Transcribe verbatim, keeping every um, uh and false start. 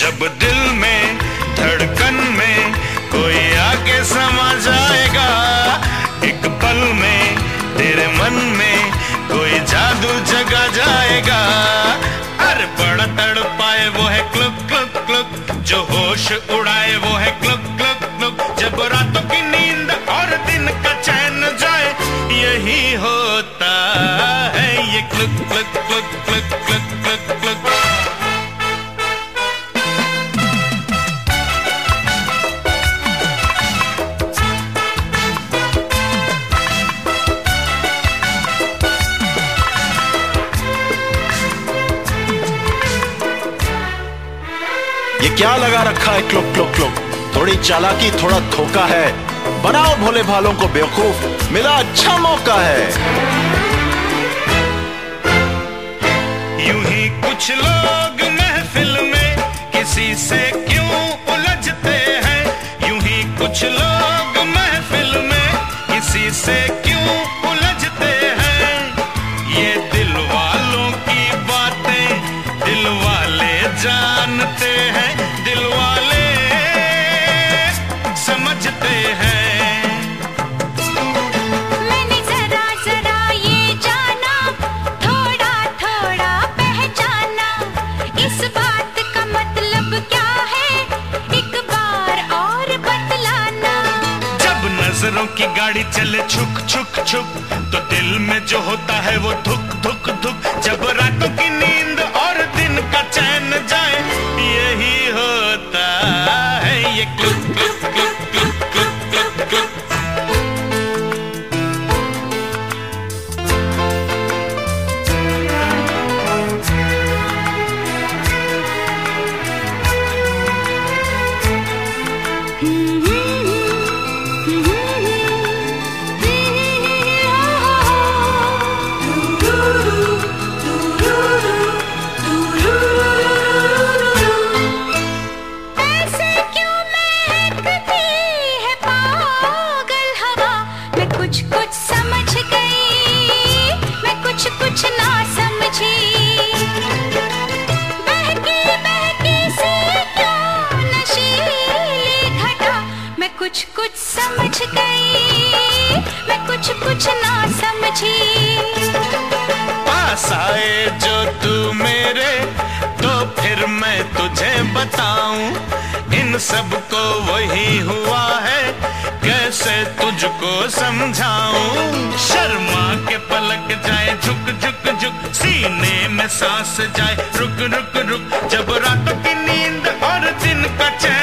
जब दिल में धड़कन में कोई आके समा जाएगा, एक पल में तेरे मन में कोई जादू जगा जाएगा। अरे बड़ा तड़पाए वो है क्लुक क्लुक क्लुक, जो होश उड़ाए वो है क्लुक क्लुक क्लुक। जब रातों की नींद और दिन का चैन जाए, यही होता है ये क्लुक क्लुक क्लुक क्लुक क्लुक क्लुक क्लुक। ये क्या लगा रखा है क्लुक क्लुक क्लुक? थोड़ी चालाकी थोड़ा धोखा है, बनाओ भोले भालों को बेवकूफ, मिला अच्छा मौका है। यूं ही कुछ लोग महफिल में किसी से क्यों उलझते हैं, यूं ही कुछ लोग महफिल में किसी से क्यों उलझते हैं। ये दिल वालों की बातें दिल वाले जानते हैं, दिल वाले समझते हैं। मैंने जरा जरा ये जाना, थोड़ा थोड़ा पहचाना, इस बात का मतलब क्या है, एक बार और बतलाना। जब नजरों की गाड़ी चले छुक छुक छुक, तो दिल में जो होता है वो धुक धुक धुक। जब रातों की नींद और दिन का चैन जाए, यही होता है ये क्लुक क्लुक क्लुक क्लुक क्लुक क्लुक क्लुक। कुछ कुछ समझ गई, मैं कुछ कुछ ना समझी। पास आए जो तू मेरे, तो फिर मैं तुझे बताऊं, इन सब को वही हुआ है, कैसे तुझको समझाऊं। शर्मा के पलक जाए झुक झुक झुक, सीने में सांस जाए रुक रुक रुक। जब रातों की नींद और दिन का चैन